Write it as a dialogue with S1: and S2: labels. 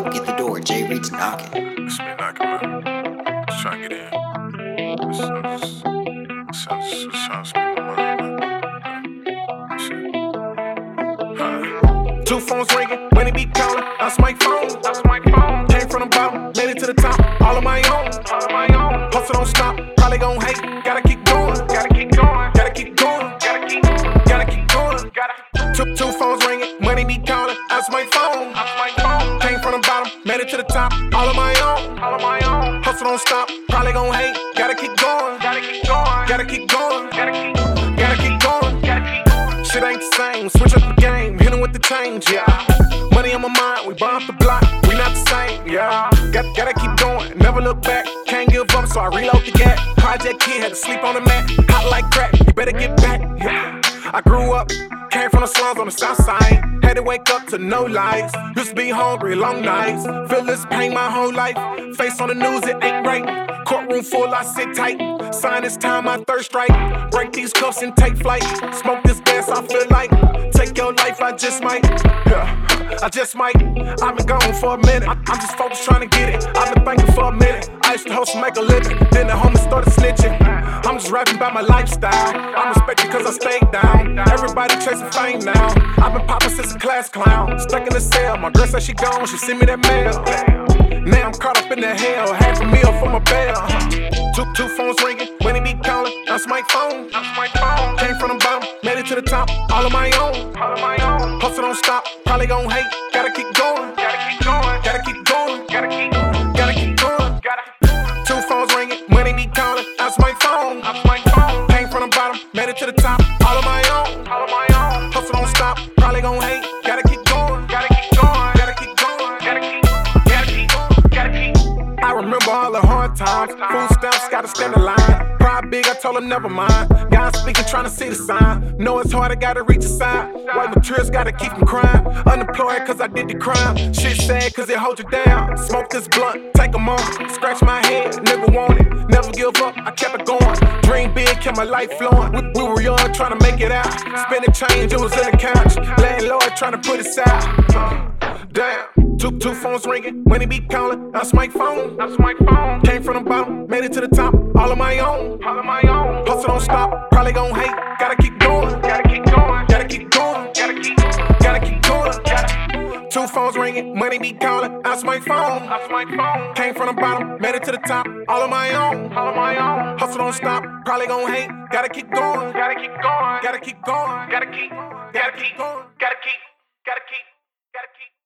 S1: Go get the door. Jay Reed's knocking.
S2: It's been knocking, man. Just trying to get in. Sounds good in my mind, man.
S3: Two phones ringing, when it be calling, that's my phone. Came from the bottom, made it to the top, all on my own. Hustle don't stop, probably gon' hate, gotta keep going. Two phones ringing, money be calling, that's my phone. Came from the bottom, made it to the top, all on my own. Hustle don't stop, probably gon' hate, gotta keep going. Shit ain't the same, switch up the game, hit 'em with the change, yeah. Money on my mind, we burn up the block, we not the same, yeah. Gotta keep going, never look back, can't give up, so I reload the gap. Project kid had to sleep on the mat, hot like crack, you better get back, yeah. I grew up, came from the slums on the south side, had to wake up to no lights. Used to be hungry, long nights, feel this pain my whole life. Face on the news, it ain't right. Courtroom full, I sit tight. Sign this time, my third strike. Break these cuffs and take flight. Smoke this gas, I feel like take your life, I just might. Yeah, I just might. I've been gone for a minute. I'm just focused trying to get it. I've been thinking for a minute. I used to hustle, make a living. Then the homies started snitching. I'm just rapping about my lifestyle. I'm respected cause I stayed down. Everybody chasing fame now. I've been popping since a class clown. Stuck in the cell, my girl said she gone, she sent me that mail. Now I'm caught up in the hell, half a meal for my bail. Two phones ringing, when it be calling, that's my phone. Came from the bottom, made it to the top, all on my own. Hustle don't stop, probably gon' hate, gotta keep going. Two phones ringing, when it be calling, that's my phone. Came from the bottom, made it to the top, all on my own. Hustle don't stop, probably gon' hate, gotta keep going. I remember all the hard times. Food stamps, gotta stand the line. Pride big, I told him never mind. God speaking, trying to see the sign. Know it's hard, I gotta reach the side. White materials, gotta keep from crying. Unemployed, cause I did the crime. Shit sad, cause it holds you down. Smoke this blunt, take a moment. Scratch my head, nigga want it. Never give up, I kept it going. Dream big, kept my life flowing. We were young, trying to make it out. Spend the change, it was in the couch. Landlord trying to put us out. Damn. Two phones ringing, when it be calling, that's my phone. Came from the bottom, made it to the top, all on my own. Hustle don't stop, probably gon' hate, gotta keep going. Two phones ringing, money be calling, that's my phone. Came from the bottom, made it to the top, all on my own. Hustle don't stop, probably gon' hate, gotta keep going. Gotta keep.